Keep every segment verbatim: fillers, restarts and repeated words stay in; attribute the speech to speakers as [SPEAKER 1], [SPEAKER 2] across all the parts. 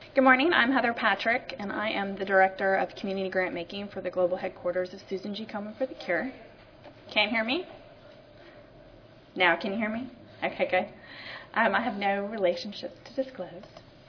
[SPEAKER 1] Good morning, I'm Heather Patrick, and I am the Director of Community Grant Making for the Global Headquarters of Susan G. Komen for the Cure. Can't hear me? Now, can you hear me? Okay, good. Um, I have no relationships to disclose.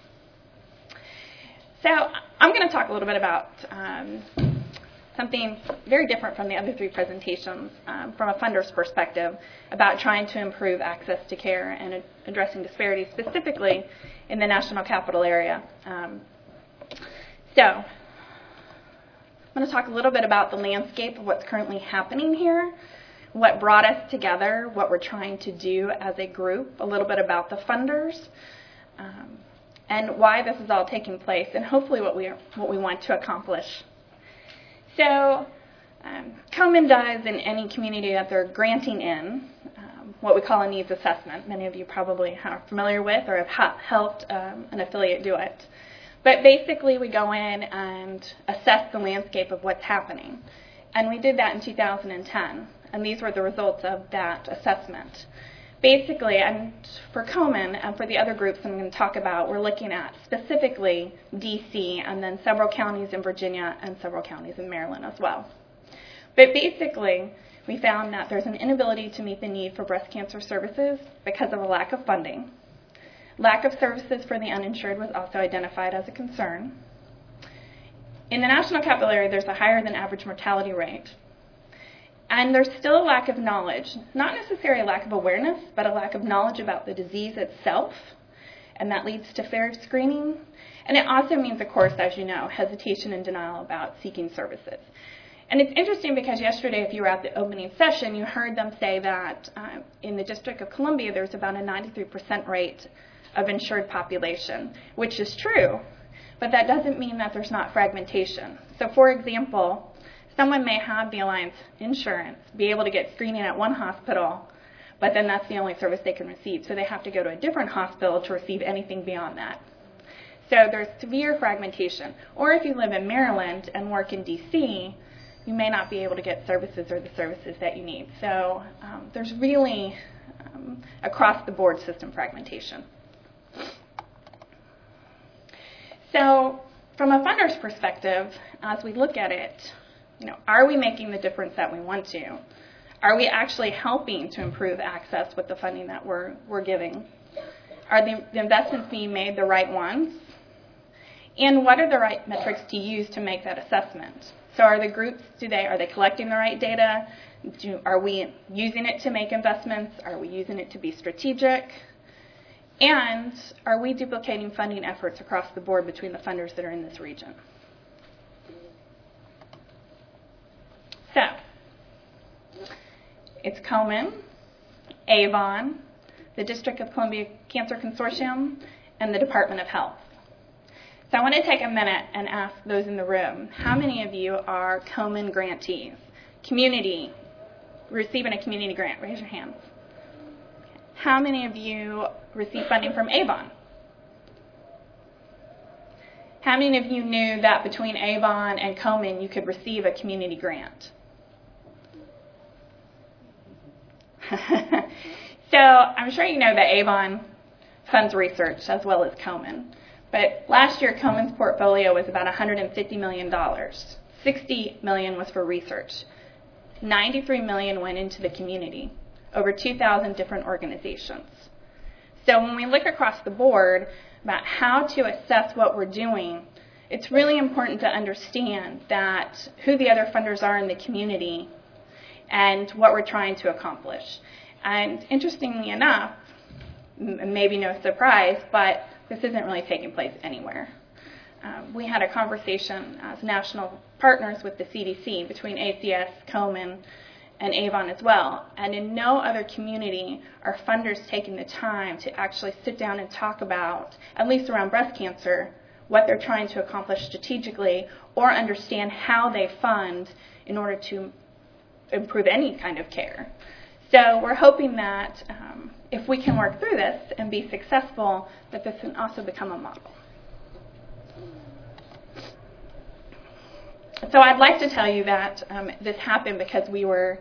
[SPEAKER 1] So I'm going to talk a little bit about um, something very different from the other three presentations um, from a funder's perspective about trying to improve access to care and ad- addressing disparities specifically in the National Capital Area. Um, so I'm going to talk a little bit about the landscape of what's currently happening here, what brought us together, what we're trying to do as a group, a little bit about the funders, um, and why this is all taking place, and hopefully what we are, what we want to accomplish. So um, Komen does in any community that they're granting in um, what we call a needs assessment. Many of you probably are familiar with or have ha- helped um, an affiliate do it. But basically we go in and assess the landscape of what's happening. And we did that in two thousand ten. And these were the results of that assessment. Basically, and for Komen and for the other groups I'm going to talk about, we're looking at specifically D C and then several counties in Virginia and several counties in Maryland as well. But basically, we found that there's an inability to meet the need for breast cancer services because of a lack of funding. Lack of services for the uninsured was also identified as a concern. In the National Capital Area, there's a higher than average mortality rate. And there's still a lack of knowledge, not necessarily a lack of awareness, but a lack of knowledge about the disease itself, and that leads to fair screening. And it also means, of course, as you know, hesitation and denial about seeking services. And it's interesting because yesterday, if you were at the opening session, you heard them say that uh, in the District of Columbia, there's about a ninety-three percent rate of insured population, which is true, but that doesn't mean that there's not fragmentation. So, for example, someone may have the Alliance insurance, be able to get screening at one hospital, but then that's the only service they can receive. So they have to go to a different hospital to receive anything beyond that. So there's severe fragmentation. Or if you live in Maryland and work in D C, you may not be able to get services or the services that you need. So um, there's really um, across-the-board system fragmentation. So from a funder's perspective, as we look at it, You know, are we making the difference that we want to? Are we actually helping to improve access with the funding that we're we're giving? Are the, the investments being made the right ones? And what are the right metrics to use to make that assessment? So are the groups, do they, are they collecting the right data? Do, are we using it to make investments? Are we using it to be strategic? And are we duplicating funding efforts across the board between the funders that are in this region? So, it's Komen, Avon, the District of Columbia Cancer Consortium, and the Department of Health. So I want to take a minute and ask those in the room, how many of you are Komen grantees? Community, receiving a community grant, raise your hands. How many of you receive funding from Avon? How many of you knew that between Avon and Komen you could receive a community grant? So I'm sure you know that Avon funds research as well as Komen. But last year, Komen's portfolio was about one hundred fifty million dollars. sixty million dollars was for research. ninety-three million dollars went into the community, over two thousand different organizations. So when we look across the board about how to assess what we're doing, it's really important to understand that who the other funders are in the community and what we're trying to accomplish. And interestingly enough, m- maybe no surprise, but this isn't really taking place anywhere. Um, we had a conversation as national partners with the C D C between A C S, Komen, and Avon as well. And in no other community are funders taking the time to actually sit down and talk about, at least around breast cancer, what they're trying to accomplish strategically or understand how they fund in order to improve any kind of care. So we're hoping that um, if we can work through this and be successful, that this can also become a model. So I'd like to tell you that um, this happened because we were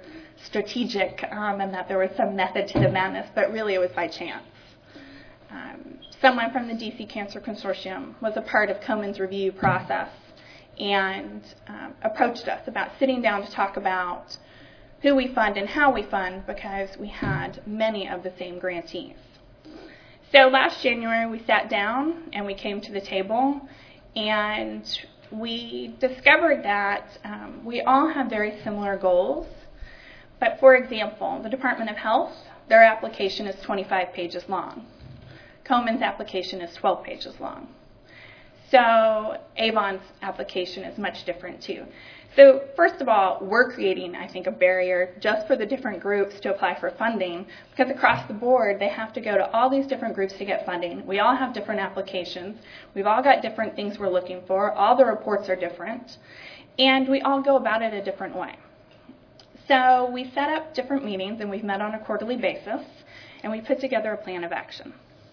[SPEAKER 1] strategic um, and that there was some method to the madness, but really it was by chance. Um, someone from the D C Cancer Consortium was a part of Komen's review process and um, approached us about sitting down to talk about who we fund and how we fund, because we had many of the same grantees. So last January we sat down and we came to the table, and we discovered that um, we all have very similar goals. But for example, the Department of Health, their application is twenty-five pages long. Komen's application is twelve pages long. So Avon's application is much different too. So first of all, we're creating, I think, a barrier just for the different groups to apply for funding, because across the board they have to go to all these different groups to get funding. We all have different applications. We've all got different things we're looking for. All the reports are different, and we all go about it a different way. So we set up different meetings, and we've met on a quarterly basis, and we put together a plan of action.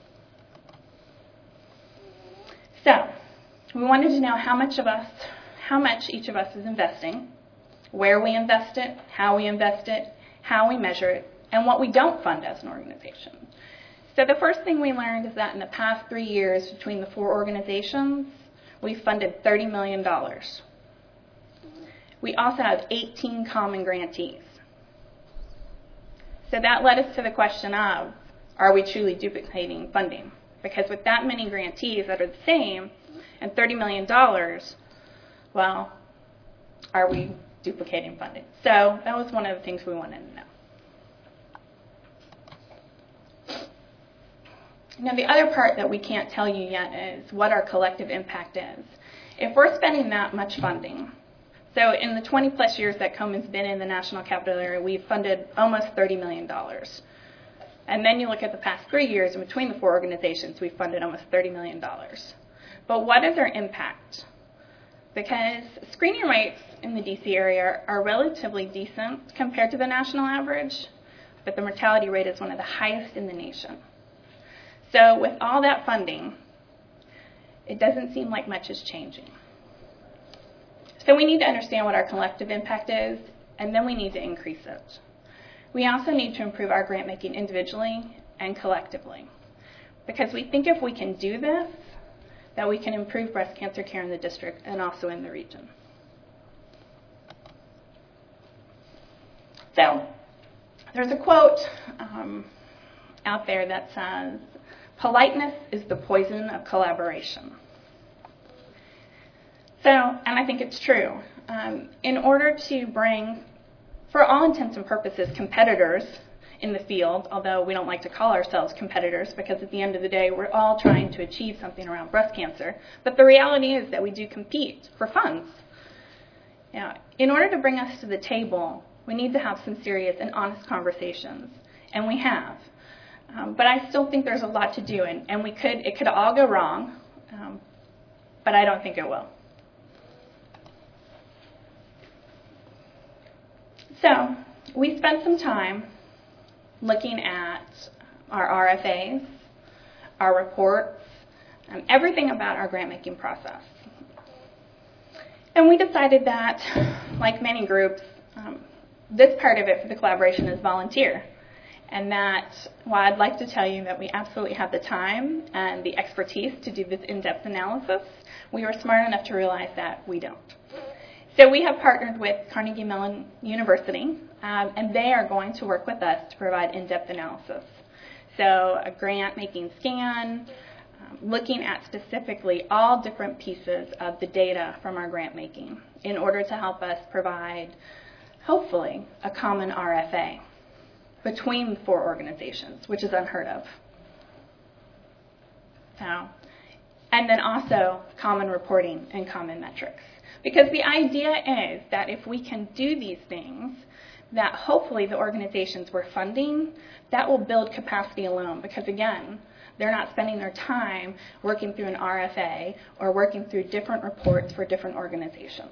[SPEAKER 1] So we wanted to know how much of us, how much each of us is investing, where we invest it, how we invest it, how we measure it, and what we don't fund as an organization. So the first thing we learned is that in the past three years between the four organizations, we've funded thirty million dollars. We also have eighteen common grantees. So that led us to the question of, are we truly duplicating funding? Because with that many grantees that are the same and thirty million dollars, well, are we duplicating funding? So that was one of the things we wanted to know. Now, the other part that we can't tell you yet is what our collective impact is. If we're spending that much funding, so in the twenty plus years that Komen's been in the National Capital Area, we've funded almost thirty million dollars. And then you look at the past three years, and between the four organizations, we've funded almost thirty million dollars. But what is our impact? Because screening rates in the D C area are relatively decent compared to the national average, but the mortality rate is one of the highest in the nation. So with all that funding, it doesn't seem like much is changing. So we need to understand what our collective impact is, and then we need to increase it. We also need to improve our grant making individually and collectively, because we think if we can do this, that we can improve breast cancer care in the district and also in the region. So there's a quote um, out there that says, "Politeness is the poison of collaboration." So, and I think it's true. Um, in order to bring, for all intents and purposes, competitors in the field, although we don't like to call ourselves competitors because at the end of the day we're all trying to achieve something around breast cancer, but the reality is that we do compete for funds. Now, in order to bring us to the table, we need to have some serious and honest conversations, and we have. Um, but I still think there's a lot to do, and, and we could, it could all go wrong, um, but I don't think it will. So we spent some time looking at our R F As, our reports, um, everything about our grant-making process. And we decided that, like many groups, um, this part of it for the collaboration is volunteer. And that, while I'd like to tell you that we absolutely have the time and the expertise to do this in-depth analysis, we were smart enough to realize that we don't. So we have partnered with Carnegie Mellon University, um, and they are going to work with us to provide in-depth analysis. So a grant-making scan, um, looking at specifically all different pieces of the data from our grant-making in order to help us provide, hopefully, a common R F A between the four organizations, which is unheard of. So, and then also common reporting and common metrics. Because the idea is that if we can do these things, that hopefully the organizations we're funding, that will build capacity alone. Because again, they're not spending their time working through an R F A or working through different reports for different organizations.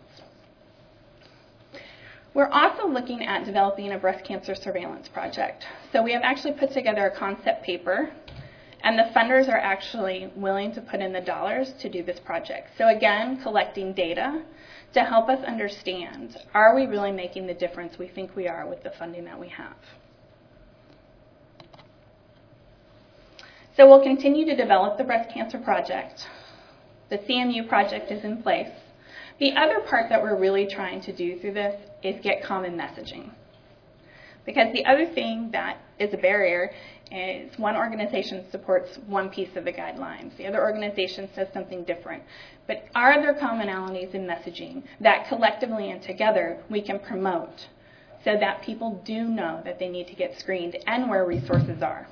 [SPEAKER 1] We're also looking at developing a breast cancer surveillance project. So we have actually put together a concept paper, and the funders are actually willing to put in the dollars to do this project. So again, collecting data to help us understand, are we really making the difference we think we are with the funding that we have? So we'll continue to develop the breast cancer project. The C M U project is in place. The other part that we're really trying to do through this is get common messaging. Because the other thing that is a barrier is one organization supports one piece of the guidelines. The other organization says something different. But are there commonalities in messaging that collectively and together we can promote so that people do know that they need to get screened and where resources are?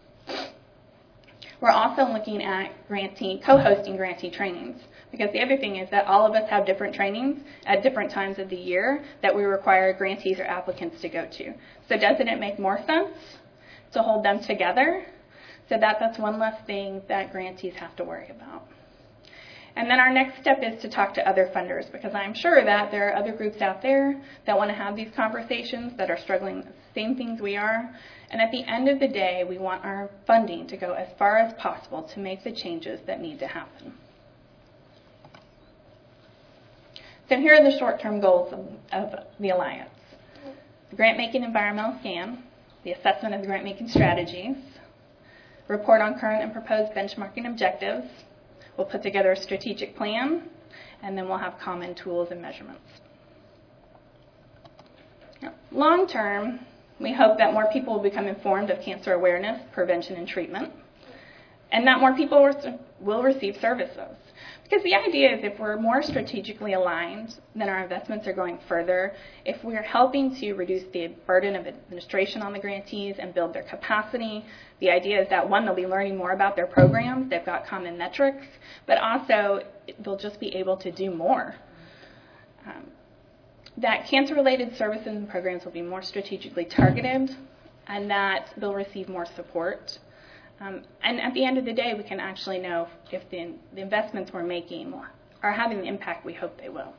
[SPEAKER 1] We're also looking at grantee, co-hosting grantee trainings. Because the other thing is that all of us have different trainings at different times of the year that we require grantees or applicants to go to. So doesn't it make more sense to hold them together so that that's one less thing that grantees have to worry about? And then our next step is to talk to other funders, because I'm sure that there are other groups out there that want to have these conversations that are struggling with the same things we are. And at the end of the day, we want our funding to go as far as possible to make the changes that need to happen. So here are the short-term goals of, of the Alliance. The grant-making environmental scan, the assessment of the grant-making strategies, report on current and proposed benchmarking objectives. We'll put together a strategic plan, and then we'll have common tools and measurements. Now, long-term, we hope that more people will become informed of cancer awareness, prevention, and treatment, and that more people will receive services. Because the idea is if we're more strategically aligned, then our investments are going further. If we're helping to reduce the burden of administration on the grantees and build their capacity, the idea is that, one, they'll be learning more about their programs, they've got common metrics, but also they'll just be able to do more. Um, that cancer-related services and programs will be more strategically targeted, and that they'll receive more support. Um, and at the end of the day, we can actually know if the, the investments we're making are having the impact we hope they will.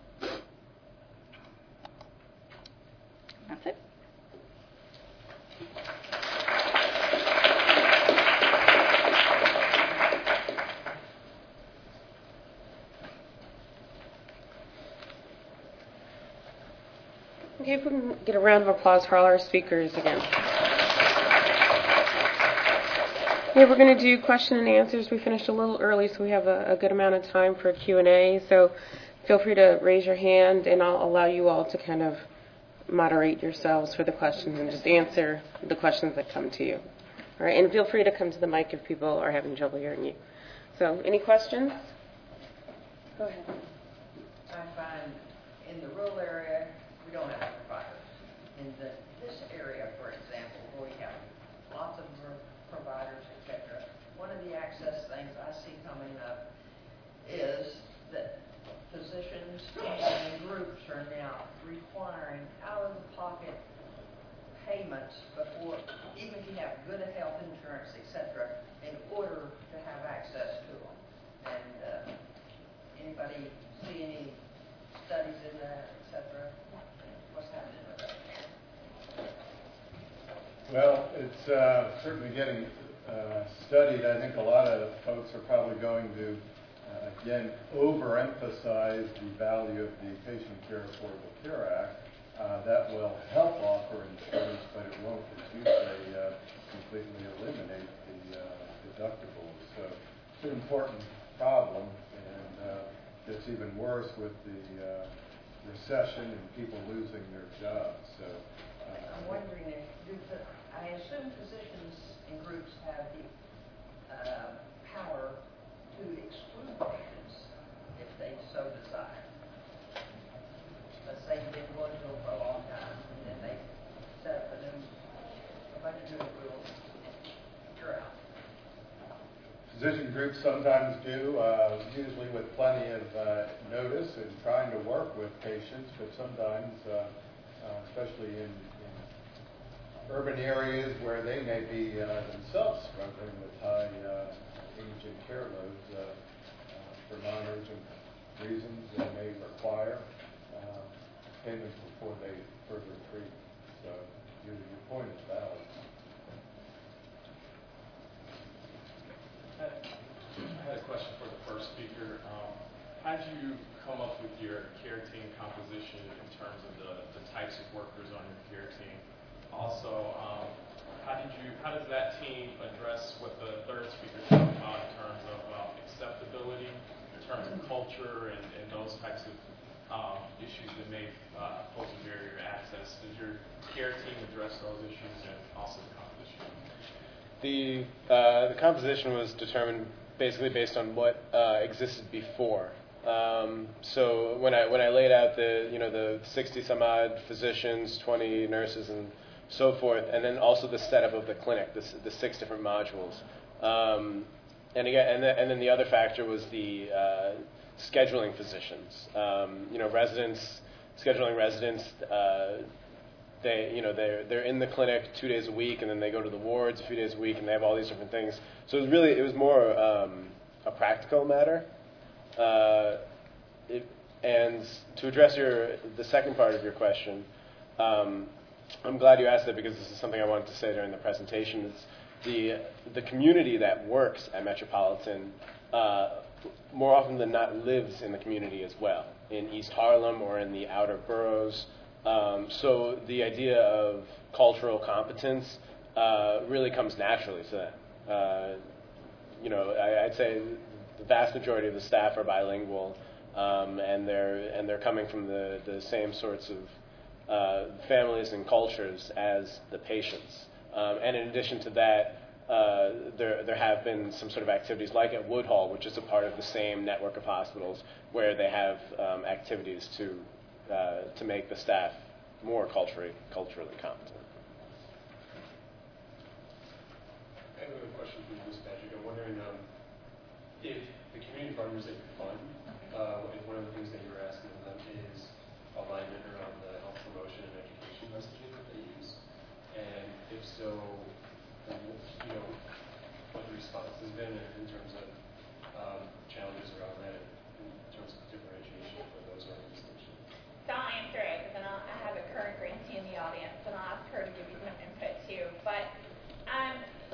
[SPEAKER 1] That's it.
[SPEAKER 2] Okay, if we can get a round of applause for all our speakers again. Yeah, we're going to do question and answers. We finished a little early, so we have a, a good amount of time for Q and A. So feel free to raise your hand, and I'll allow you all to kind of moderate yourselves for the questions and just answer the questions that come to you. All right, and feel free to come to the mic if people are having trouble hearing you. So any questions? Go ahead.
[SPEAKER 3] I find in the rural area, we don't have providers. In the, this area, for example, where we have lots of providers, et cetera, one of the access things I see coming up is that physicians and groups are now requiring out-of-the-pocket payments before, even if you have good health insurance, et cetera, in order to have access to them. And uh, anybody see any studies in that, et cetera? What's happening with that?
[SPEAKER 4] Well, it's uh, certainly getting uh, studied. I think a lot of folks are probably going to, uh, again, overemphasize the value of the Patient Care Affordable Care Act. Uh, that will help offer insurance, but it won't, as you say, uh, completely eliminate the uh, deductibles. So it's an important problem, and uh, it's even worse with the uh, recession and people losing their jobs. So uh,
[SPEAKER 3] I'm wondering if, do the, I assume physicians and groups have the uh, power to exclude patients if they so desire. Let's say you've been going to them for a long time, and then they set up a new, a bunch of new rules. You're out.
[SPEAKER 4] physician groups sometimes do, uh, usually with plenty of uh, notice and trying to work with patients, but sometimes, uh, uh, especially in, in urban areas where they may be uh, themselves struggling with high uh, age and care loads, uh, uh, for non-urgent reasons, they may require uh, payments before they further treat. So your, your point is valid.
[SPEAKER 5] I had a question for the first speaker. Um, how did you come up with your care team composition in terms of the, the types of workers on your care team? Also, um, how did you, how does that team address what the third speaker talked about in terms of uh, acceptability, in terms of culture, and, and those types of um, issues that may uh, pose a barrier to access? Does your care team address those issues and also the composition?
[SPEAKER 6] The uh, the composition was determined basically based on what uh, existed before. Um, so when I when I laid out the you know the sixty some odd physicians, twenty nurses, and so forth, and then also the setup of the clinic, the, the six different modules, um, and again, and, the, and then the other factor was the uh, scheduling physicians. Um, you know, residents scheduling residents. Uh, They, you know, they're they're in the clinic two days a week, and then they go to the wards a few days a week, and they have all these different things. So it was really, it was more um, a practical matter. Uh, it, and to address your the second part of your question, um, I'm glad you asked that because this is something I wanted to say during the presentation. It's the the community that works at Metropolitan uh, more often than not lives in the community as well, in East Harlem or in the outer boroughs. Um, so the idea of cultural competence uh, really comes naturally to them. Uh, you know, I, I'd say the vast majority of the staff are bilingual, um, and they're and they're coming from the, the same sorts of uh, families and cultures as the patients. Um, and in addition to that, uh, there there have been some sort of activities like at Woodhull, which is a part of the same network of hospitals, where they have um, activities to Uh, to make the staff more culturally culturally competent.
[SPEAKER 5] I have a question for you, Miz Patrick. I'm wondering um, if the community partners that you fund, uh, if one of the things that you're asking of them is alignment around the health promotion and education messaging that they use, and if so, you know, what the response has been in terms of um, challenges around that, in terms of differentiation for those organizations.
[SPEAKER 1] So I'll answer it, because then I'll, I have a current grantee in the audience, and I'll ask her to give you some input too. But um,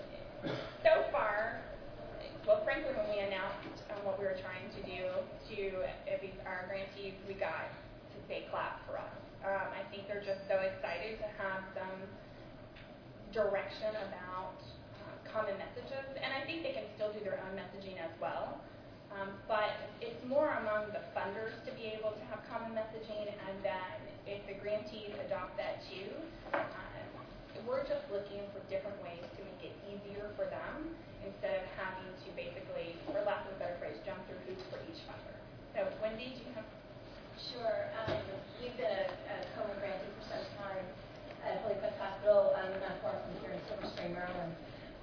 [SPEAKER 1] so far, well, frankly, when we announced um, what we were trying to do to at least our grantees, we got to say clap for us. Um, I think they're just so excited to have some direction about uh, common messages, and I think they can still do their own messaging as well. Um, but it's more among the funders to be able to have common messaging, and then if the grantees adopt that too, um, we're just looking for different ways to make it easier for them instead of having to basically, for lack of a better phrase, jump through hoops for each funder. So Wendy, do you have?
[SPEAKER 7] Sure. Um, we've been a, a common grantee for some time at Holy Cross Hospital, um, not far from here in Silver Spring, Maryland.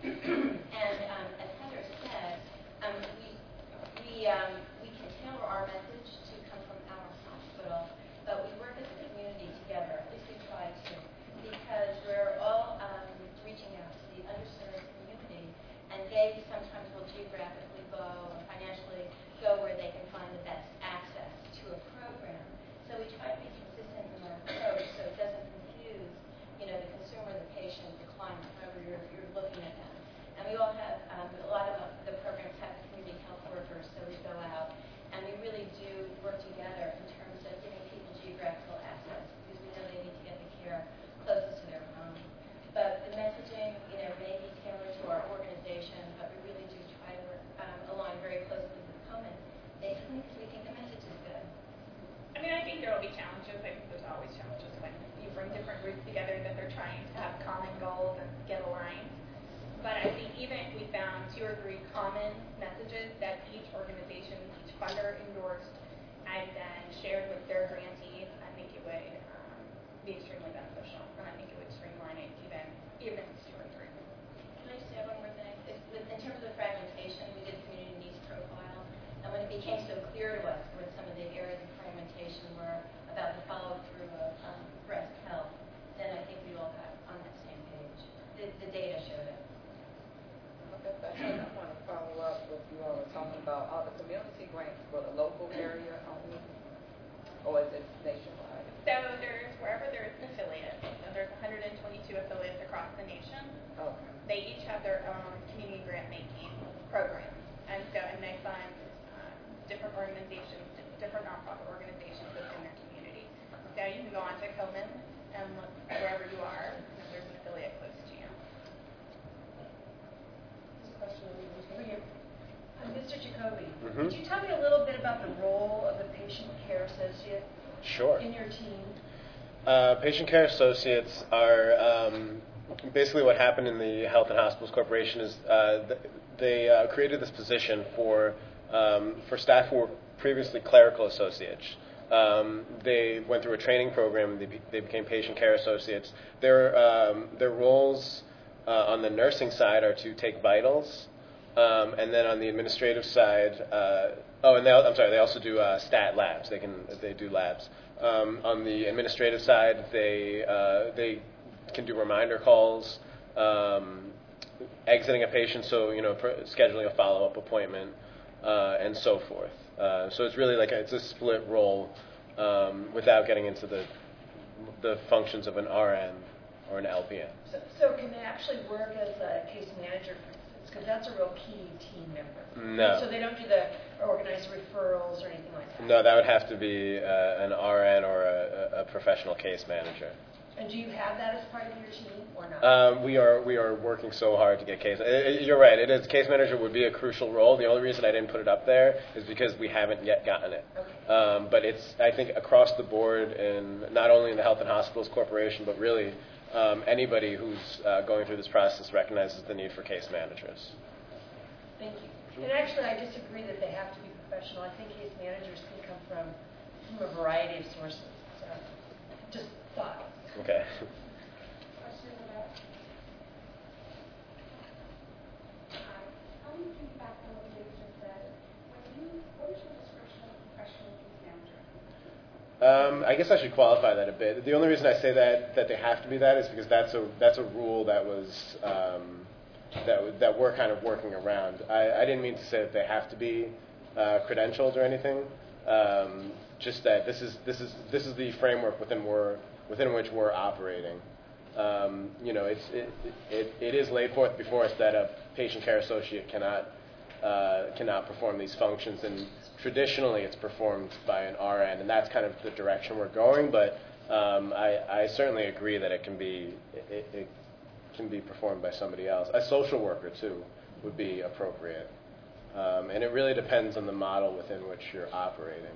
[SPEAKER 7] And um, as Heather said, um, we We, um, we can tailor our message to come from our hospital, but we work as a community together, at least we try to, because we're all um, reaching out to the underserved community, and they sometimes will geographically go or financially go where they can find the best access to a program. So we try to be consistent in our approach so it doesn't confuse, you know, the consumer, the patient, the client, however you're, you're looking at them. And we all have, um, a lot of the programs have community health workers, so we go out and we really do work together in terms of giving people geographical access, because we know they need to get the care closest to their home. But the messaging, you know, may be tailored to our organization, but we really do try to work um, align very closely with Komen, basically because we think the message is good.
[SPEAKER 1] I mean, I think there will be challenges. I think there's always challenges when you bring different groups together that they're trying to have common goals and get aligned. But I think even if we found two or three common messages that each organization, each funder endorsed and then shared with their grantees, I think it would um, be extremely beneficial. And I think it would streamline it even, even if it's two or three.
[SPEAKER 7] Can I just add one more thing? It's, in terms of the fragmentation, we did community needs profile, and when it became so clear to us what some of the areas of fragmentation were about the follow-through of um, breast health, then I think we all got on that same page. The, the data showed it.
[SPEAKER 8] I want to follow up with you all were talking about. Are the community grants for the local area only, or is it nationwide?
[SPEAKER 1] So there's wherever there's an affiliate. So there's one hundred twenty-two affiliates across the nation.
[SPEAKER 8] Okay.
[SPEAKER 1] They each have their own community grant making programs, and so and they fund um, different organizations, different nonprofit organizations within their community. So you can go on to Komen and look wherever you are, and there's an affiliate close to you.
[SPEAKER 9] question over here.
[SPEAKER 10] Uh, Mister Jacoby,
[SPEAKER 6] Mm-hmm.
[SPEAKER 10] could you tell me a little bit about the role of the patient care associate
[SPEAKER 6] Sure.
[SPEAKER 10] in your team?
[SPEAKER 6] Uh, patient care associates are um, basically what happened in the Health and Hospitals Corporation is uh, th- they uh, created this position for um, for staff who were previously clerical associates. Um, they went through a training program. And they, be- they became patient care associates. Their um, their roles uh, on the nursing side are to take vitals, um, and then on the administrative side, uh, oh, and they, al- I'm sorry, they also do uh, stat labs. They can they do labs. Um, on the administrative side, they uh, they can do reminder calls, um, exiting a patient, so you know, pr- scheduling a follow-up appointment, uh, and so forth. Uh, so it's really like a, it's a split role, um, without getting into the the functions of an R N or an L P N.
[SPEAKER 10] So, so can they actually work as a case manager, for instance? Because that's a real key team member.
[SPEAKER 6] No.
[SPEAKER 10] So they don't do the organized referrals or anything like that?
[SPEAKER 6] No, that would have to be uh, an R N or a, a professional case manager.
[SPEAKER 10] And do you have that as part of your team or not?
[SPEAKER 6] Um, we are we are working so hard to get case. It, it, you're right. It is case manager would be a crucial role. The only reason I didn't put it up there is because we haven't yet gotten it.
[SPEAKER 10] Okay.
[SPEAKER 6] Um, but it's I think across the board, in not only in the Health and Hospitals Corporation, but really um, anybody who's uh, going through this process recognizes the need for case managers.
[SPEAKER 10] Thank you. And actually, I disagree that they have to be professional. I think case managers can come from from a variety of sources. So, just thought.
[SPEAKER 6] Okay.
[SPEAKER 9] Question about. Hi. How do you think back on what you just said? When you, what is your description of a professional case manager?
[SPEAKER 6] Um, I guess I should qualify that a bit. The only reason I say that that they have to be that is because that's a that's a rule that was um, that w- that we're kind of working around. I, I didn't mean to say that they have to be uh, credentialed or anything. Um, just that this is this is this is the framework within we're within which we're operating. Um, you know, it's it, it it is laid forth before us that a patient care associate cannot uh, cannot perform these functions, and traditionally it's performed by an R N, and that's kind of the direction we're going. But um, I, I certainly agree that it can be it, it can be performed by somebody else. A social worker too would be appropriate, um, and it really depends on the model within which you're operating.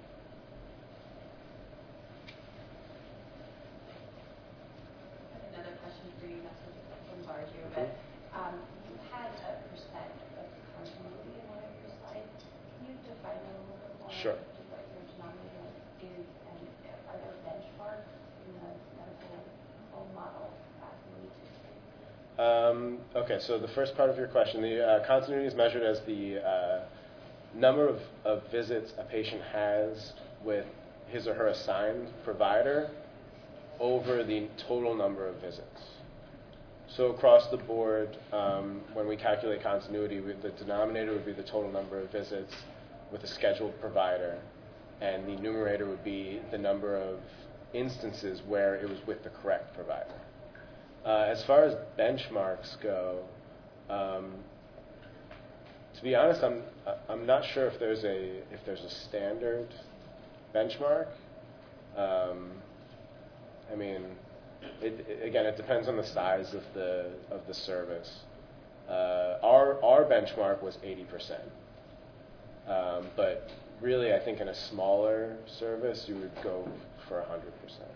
[SPEAKER 7] Another question for you, not to bombard you, but um, you had a percent of continuity in one of your slides. Can you define that a little bit more?
[SPEAKER 6] Sure.
[SPEAKER 7] What your denominator is, and are there benchmarks in the medical home model that we need to see?
[SPEAKER 6] Um, okay, so the first part of your question, the uh, continuity is measured as the uh, number of, of visits a patient has with his or her assigned provider over the total number of visits. So across the board, um, when we calculate continuity, we, the denominator would be the total number of visits with a scheduled provider, and the numerator would be the number of instances where it was with the correct provider. Uh, as far as benchmarks go, um, to be honest, I'm I'm not sure if there's a if there's a standard benchmark. Um, I mean, it, it, again, it depends on the size of the of the service. Uh, our our benchmark was eighty percent, um, but really, I think in a smaller service, you would go for one hundred percent.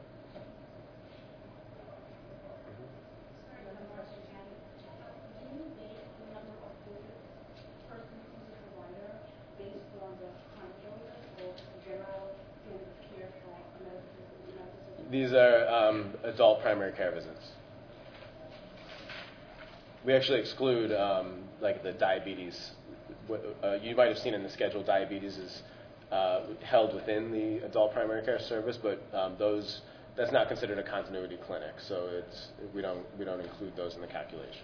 [SPEAKER 6] These are um, adult primary care visits. We actually exclude um, like the diabetes. Uh, you might have seen in the schedule diabetes is uh, held within the adult primary care service, but um, those that's not considered a continuity clinic, so it's we don't we don't include those in the calculation.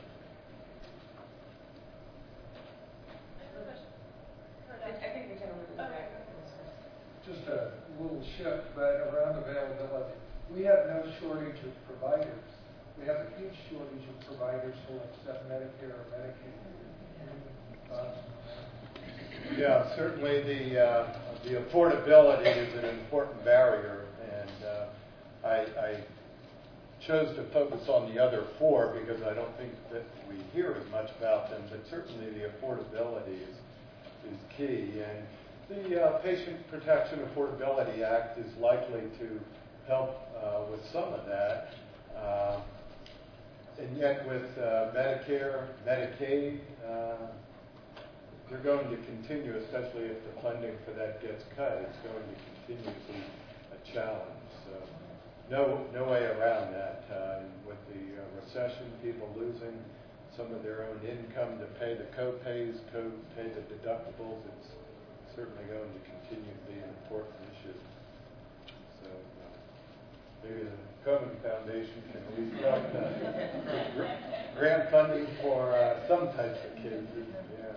[SPEAKER 3] I think the gentleman in the back.
[SPEAKER 11] Just a little shift, but around availability. We have no shortage of providers. We have a huge shortage of providers who accept Medicare or Medicaid. Uh,
[SPEAKER 4] Yeah, certainly the uh, the affordability is an important barrier, and uh, I, I chose to focus on the other four because I don't think that we hear as much about them, but certainly the affordability is, is key. And the uh, Patient Protection Affordability Act is likely to help uh, with some of that. Uh, and yet with uh, Medicare, Medicaid, uh, they're going to continue, especially if the funding for that gets cut. It's going to continue to be a challenge. So no, no way around that. Uh, with the uh, recession, people losing some of their own income to pay the co-pays, co- pay the deductibles, it's certainly going to continue to be an important issue. So uh, maybe the Komen Foundation can at least help uh, grant funding for uh, some types of cases. Yeah.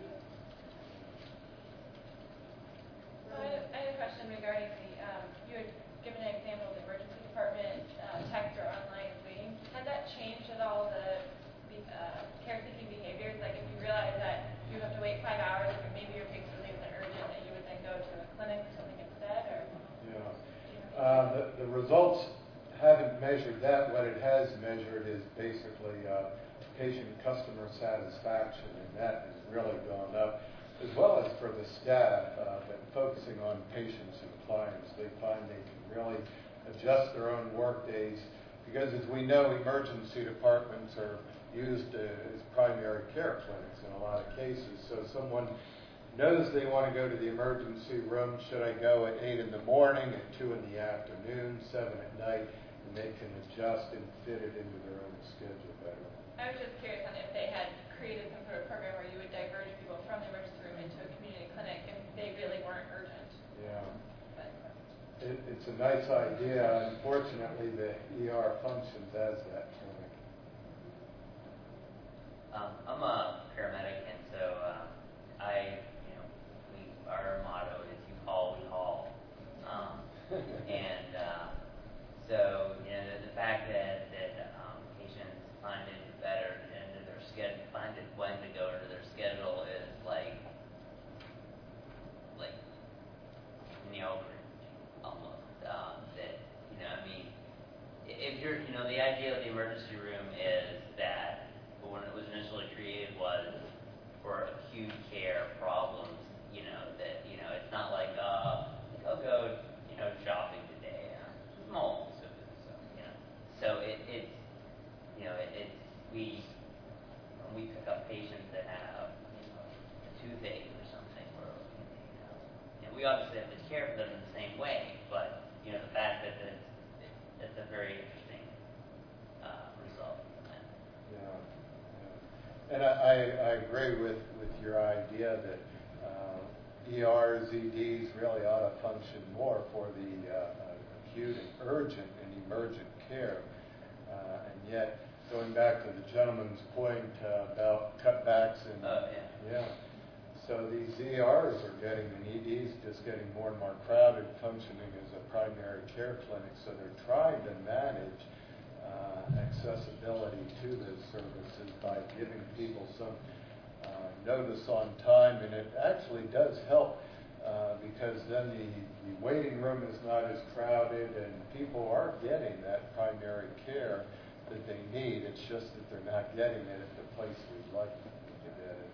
[SPEAKER 12] So I had, a, I had a question regarding the, um, you had given an example of the emergency department uh, text or online waiting. Has that changed at all the, the uh, care-seeking behaviors? Like if you realize that you have to wait five hours, or maybe your patient really isn't urgent, that you would then go to a clinic or something instead? Or
[SPEAKER 4] Yeah. Uh, the, the results haven't measured that. What it has measured is basically uh, patient customer satisfaction, and that has really gone up, as well as for the staff, uh, but focusing on patients and clients. They find they can really adjust their own work days because, as we know, emergency departments are used uh, as primary care clinics in a lot of cases. So someone knows they want to go to the emergency room. Should I go at eight in the morning, at two in the afternoon, seven at night? And they can adjust and fit it into their own schedule better.
[SPEAKER 12] I was just curious on if they had created some sort of program where you would diverge people from the emergency room into a community clinic if they really weren't urgent.
[SPEAKER 4] Yeah.
[SPEAKER 12] But,
[SPEAKER 4] It, it's a nice idea. Unfortunately, the E R functions as that clinic.
[SPEAKER 13] Um, I'm a paramedic, and so uh, I, you know, we, our motto is "You call, we haul," um, and uh, so you know the, the fact that that um, patients find it better into their schedule, find it when to go into their schedule is like like nail almost. Um, that you know, I mean, if you're, you know, the idea of the emergency room is that when it was initially created was for acute care problems. You know that you know it's not like uh, I'll go you know shopping today. Uh, small, so, so you know, so it, it's you know it, it's we when we pick up patients that have you know a toothache or something, or you know, and we obviously have to care for them in the same way, but you know the fact that it's it's a very interesting uh, result.
[SPEAKER 4] Yeah, yeah. And I, I, I agree with, with your idea that uh, E Rs, E Ds really ought to function more for the uh, acute and urgent and emergent care. Uh, and yet, going back to the gentleman's point uh, about cutbacks and
[SPEAKER 13] uh, yeah.
[SPEAKER 4] yeah. So these E Rs are getting, and E Ds just getting more and more crowded, functioning as a primary care clinic. So they're trying to manage uh, accessibility to those services by giving people some uh, notice on time, and it actually does help uh, because then the, the waiting room is not as crowded, and people are getting that primary care that they need. It's just that they're not getting it at the place we'd like them to get it.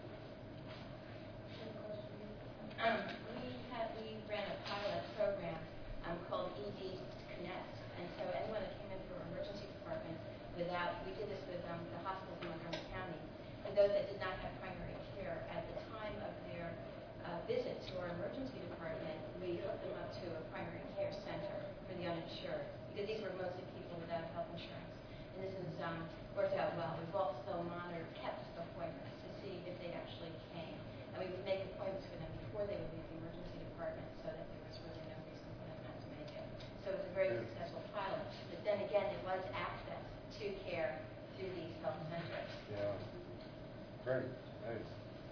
[SPEAKER 7] Um, we had we ran a pilot program um, called E D Connect, and so anyone that came in for emergency department without, we did this with um, the hospitals in Montgomery County, and those that did not have primary care at the time of their uh, visit to our emergency department, we hooked them up to a primary care center for the uninsured, because these were mostly people without health insurance, and this has um, worked out well. We've also monitored, kept appointments to see if they actually came, and we would make appointments for them before they would leave the emergency department, so that there was really no reason for them not to make it. So it was a very successful pilot. But then again, it was access to care through these health centers.
[SPEAKER 4] Yeah. Great. Nice.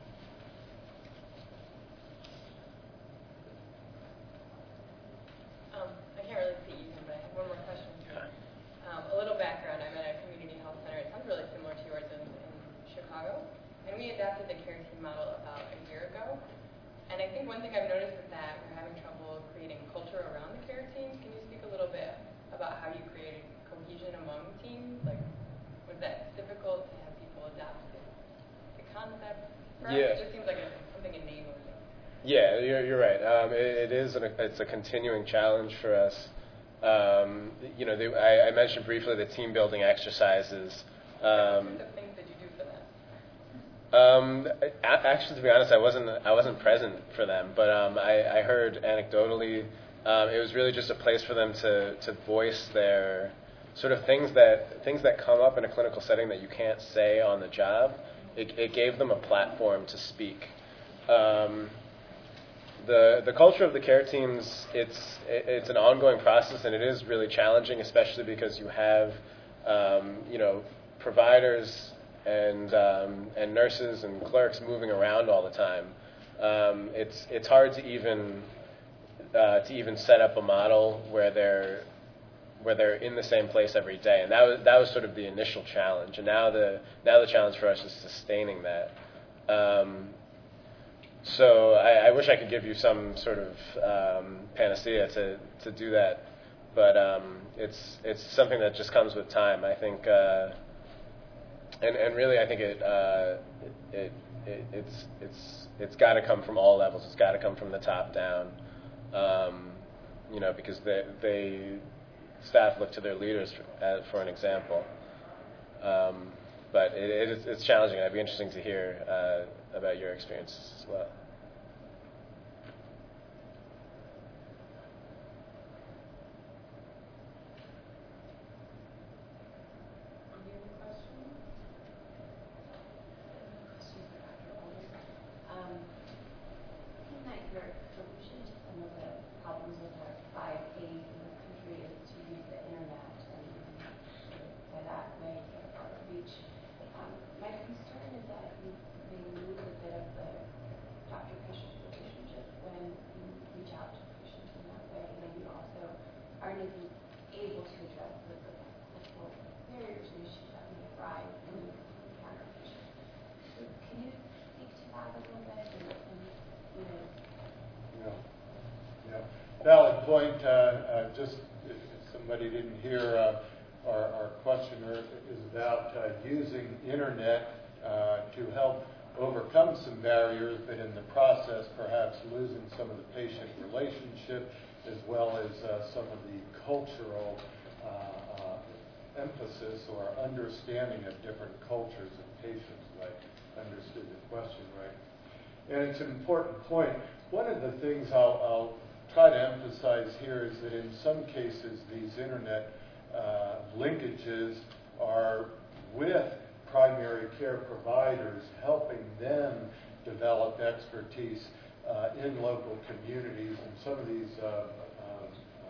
[SPEAKER 14] Um, I can't really see you, but I have one more question. Um, a little background. I'm at a community health center. It sounds really similar to yours in, in Chicago. And we adapted the care team model about a year ago. And I think one thing I've noticed is that we're having trouble creating culture around the care teams. Can you speak a little bit about how you created cohesion among
[SPEAKER 6] you're, you're right. Um, it, it is an, it's a continuing challenge for us. Um, you know, they, I, I mentioned briefly the team building exercises. Um,
[SPEAKER 8] What are the things that you do for that?
[SPEAKER 6] Um, a- actually, to be honest, I wasn't I wasn't present for them, but um, I, I heard anecdotally um, it was really just a place for them to, to voice their sort of things that things that come up in a clinical setting that you can't say on the job. It, it gave them a platform to speak. Um, the the culture of the care teams, it's it, it's an ongoing process, and it is really challenging, especially because you have um, you know providers and um, and nurses and clerks moving around all the time. Um, it's it's hard to even uh, to even set up a model where they're where they're in the same place every day, and that was that was sort of the initial challenge. And now the now the challenge for us is sustaining that. Um, so I, I wish I could give you some sort of um, panacea to, to do that, but um, it's it's something that just comes with time. I think. Uh, And, and really, I think it, uh, it, it it's it's it's got to come from all levels. It's got to come from the top down, um, you know, because they, they staff look to their leaders for, uh, for an example. Um, but it, it is, it's challenging. It'd be interesting to hear uh, about your experiences as well.
[SPEAKER 4] Valid point. Uh, uh, just if somebody didn't hear, uh, our, our questioner is about uh, using internet uh, to help overcome some barriers, but in the process perhaps losing some of the patient relationship as well as uh, some of the cultural uh, uh, emphasis or understanding of different cultures of patients, if I understood the question right. And it's an important point. One of the things I'll, I'll try to emphasize here is that in some cases these internet uh, linkages are with primary care providers, helping them develop expertise uh, in local communities. And some of these uh, uh,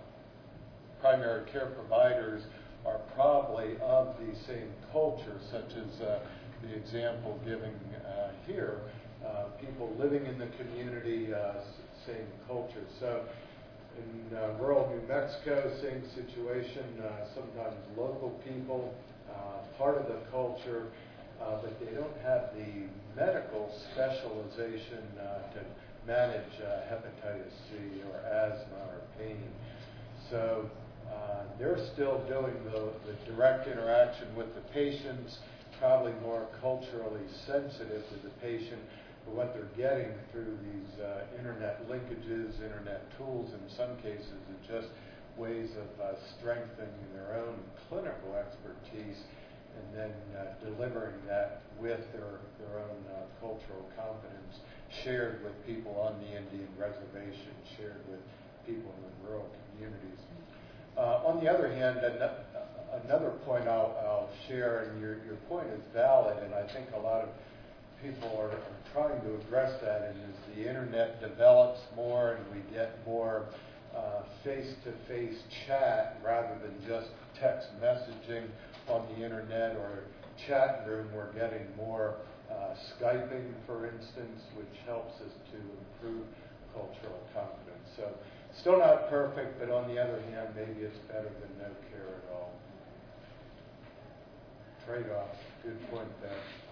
[SPEAKER 4] primary care providers are probably of the same culture, such as uh, the example given uh, here. Uh, people living in the community, uh, same culture. So in uh, rural New Mexico, same situation, uh, sometimes local people, uh, part of the culture, uh, but they don't have the medical specialization uh, to manage uh, hepatitis C or asthma or pain. So uh, they're still doing the, the direct interaction with the patients, probably more culturally sensitive to the patient. But what they're getting through these uh, internet linkages, internet tools in some cases, are just ways of uh, strengthening their own clinical expertise and then uh, delivering that with their, their own uh, cultural competence, shared with people on the Indian reservation, shared with people in rural communities. Uh, on the other hand, an- another point I'll, I'll share, and your, your point is valid, and I think a lot of people are, are trying to address that, and as the internet develops more and we get more uh, face-to-face chat rather than just text messaging on the internet or chat room, we're getting more uh, Skyping, for instance, which helps us to improve cultural competence. So still not perfect, but on the other hand, maybe it's better than no care at all. Trade-off. Good point there.